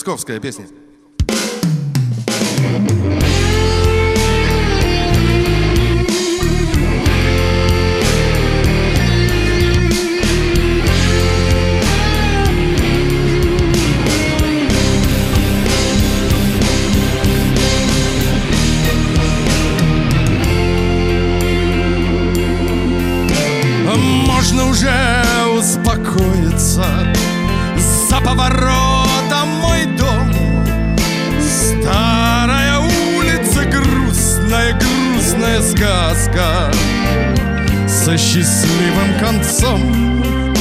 Московская песня. Можно уже успокоиться. За поворотом мой дом. Старая улица, грустная, грустная сказка со счастливым концом.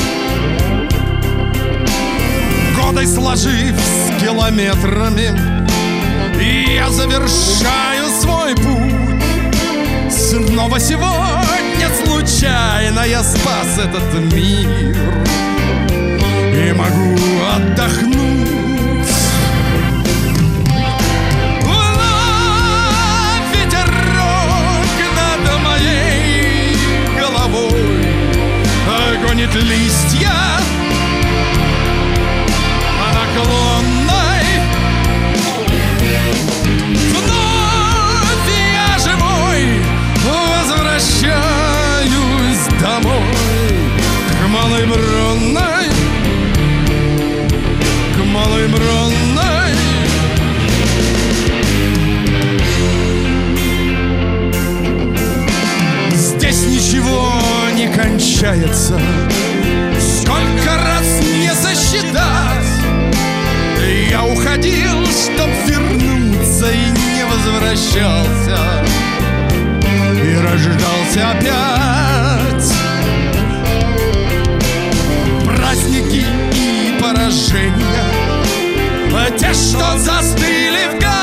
Годы сложив с километрами, я завершаю свой путь. Снова сегодня случайно я спас этот мир и могу отдохнуть. Вновь ветерок над моей головой гонит листья по наклонной. Вновь я живой возвращаюсь домой к Малой Бронной, к Малой Бронной. Здесь ничего не кончается, сколько раз не сосчитать. Я уходил, чтоб вернуться, и не возвращался, и рождался опять. Праздники и поражения, те, что застыли в голове,